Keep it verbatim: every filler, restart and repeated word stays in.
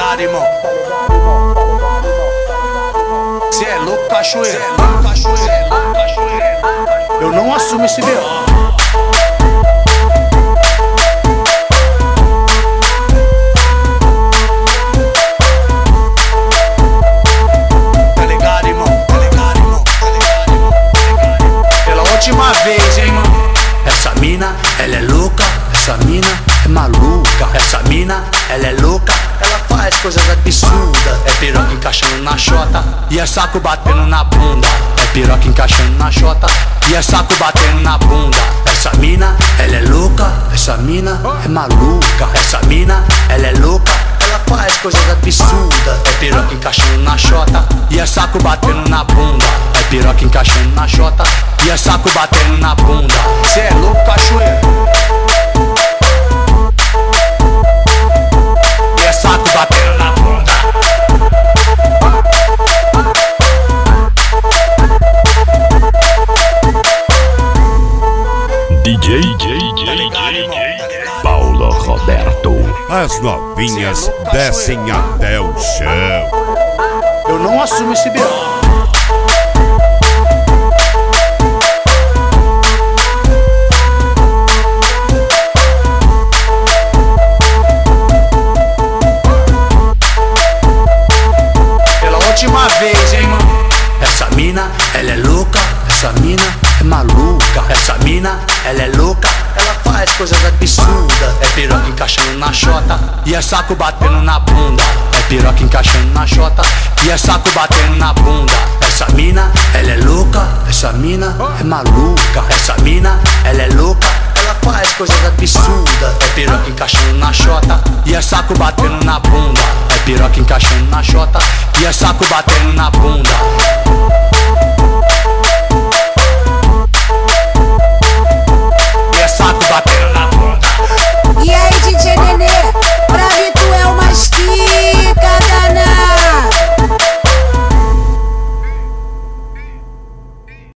ligado, irmão? Cê é louco, cachoeira. Eu não assumo esse B O. Última vez, hein, mano? Essa mina, ela é louca. Essa mina é maluca. Essa mina, ela é louca. Ela faz coisas absurdas. É piroca encaixando na chota e é saco batendo na bunda. É piroca encaixando na chota e é saco batendo na bunda. Essa mina, ela é louca. Essa mina é maluca. Essa mina, ela é louca. Ela faz coisas absurdas. É piroca encaixando na chota e é saco batendo na bunda. É piroca encaixando na chota e é saco batendo na bunda. Cê é louco, cachoeira. E é saco batendo na bunda. D J, D J, tá ligado, D J, irmão? Paulo Roberto. As novinhas descem até o chão. Eu não assumo esse B O. Última vez, hein, mano? Essa mina, ela é louca. Essa mina é maluca. Essa mina, ela é louca. Ela faz coisas absurdas. É piroca encaixando na chota e é saco batendo na bunda. É piroca encaixando na chota e é saco batendo na bunda. Essa mina, ela é louca. Essa mina é maluca. Essa mina, ela é louca. Ela faz coisas absurdas. É piroca encaixando na chota e é saco batendo na bunda. É piroca encaixando na chota e é saco batendo na bunda.